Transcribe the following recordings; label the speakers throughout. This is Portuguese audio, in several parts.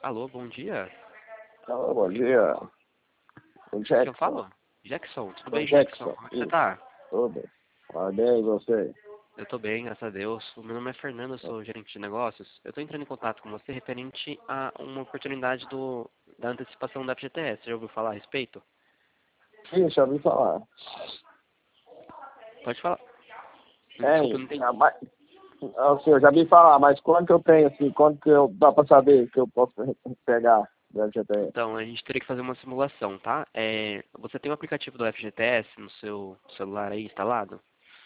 Speaker 1: Alô, bom dia.
Speaker 2: Alô, bom dia. O
Speaker 1: Quem eu
Speaker 2: Jackson.
Speaker 1: falo? Jackson, tudo
Speaker 2: O
Speaker 1: bem, Jackson?
Speaker 2: Jackson.
Speaker 1: Como é que você
Speaker 2: Isso.
Speaker 1: tá?
Speaker 2: Tudo. Ah, bem, e você?
Speaker 1: Eu tô bem, graças a Deus. O meu nome é Fernando, eu sou gerente de negócios. Eu tô entrando em contato com você referente a uma oportunidade da antecipação da FGTS. Você já ouviu falar a respeito?
Speaker 2: Sim, já ouvi falar.
Speaker 1: Pode falar. Desculpa, eu não
Speaker 2: Hein,
Speaker 1: entendi.
Speaker 2: assim, eu já vi falar, mas quanto que eu tenho, assim, quanto que eu, dá pra saber que eu posso pegar da FGTS?
Speaker 1: Então, a gente teria que fazer uma simulação, tá? Você tem o aplicativo do FGTS no seu celular aí instalado?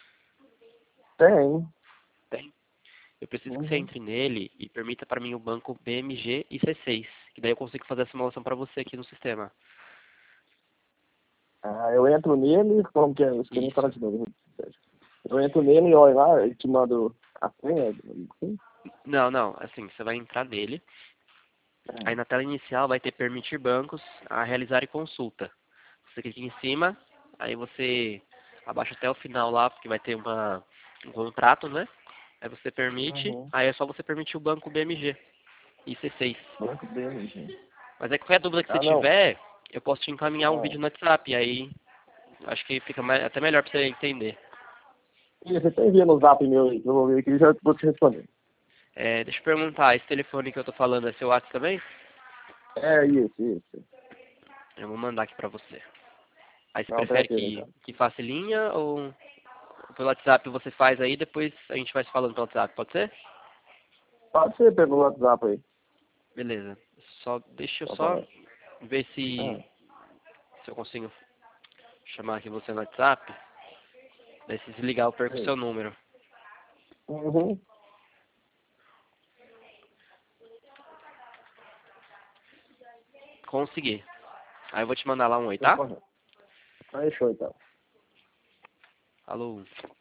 Speaker 2: Tem.
Speaker 1: Tem. Eu preciso que você
Speaker 2: Uhum.
Speaker 1: entre nele e permita para mim o banco BMG e C6, que daí eu consigo fazer a simulação para você aqui no sistema.
Speaker 2: Ah, eu entro nele, como que é? Eu esqueci de falar
Speaker 1: Isso.
Speaker 2: de novo. Eu entro nele e olho lá e te mando a senha, assim?
Speaker 1: Não, não, assim, você vai entrar nele, aí na tela inicial vai ter permitir bancos a realizarem consulta. Você clica em cima, aí você abaixa até o final lá, porque vai ter um contrato, né? Aí você permite,
Speaker 2: Uhum.
Speaker 1: aí é só você permitir o banco BMG e C6.
Speaker 2: Banco dele, gente.
Speaker 1: Mas aí qualquer dúvida que você
Speaker 2: Ah, não.
Speaker 1: tiver, eu posso te encaminhar um
Speaker 2: Ah.
Speaker 1: vídeo no WhatsApp, aí acho que fica até melhor pra você entender.
Speaker 2: E você tem envia no zap meu aí, que eu vou ver aqui e já vou te responder.
Speaker 1: Deixa eu perguntar, esse telefone que eu tô falando é seu WhatsApp também?
Speaker 2: É isso, isso.
Speaker 1: Eu vou mandar aqui pra você. Aí você
Speaker 2: Não,
Speaker 1: prefere
Speaker 2: tranquilo, então.
Speaker 1: que faça em linha ou pelo WhatsApp você faz aí, depois a gente vai se falando pelo WhatsApp, pode ser?
Speaker 2: Pode ser pelo WhatsApp aí.
Speaker 1: Beleza. Deixa eu
Speaker 2: Só
Speaker 1: só
Speaker 2: para...
Speaker 1: ver
Speaker 2: Ah.
Speaker 1: se eu consigo chamar aqui você no WhatsApp. Daí se desligar eu perco o
Speaker 2: Sei.
Speaker 1: seu número.
Speaker 2: Uhum.
Speaker 1: Consegui. Aí eu vou te mandar lá um oi,
Speaker 2: Então,
Speaker 1: tá?
Speaker 2: correto. Aí, show, então.
Speaker 1: Alô.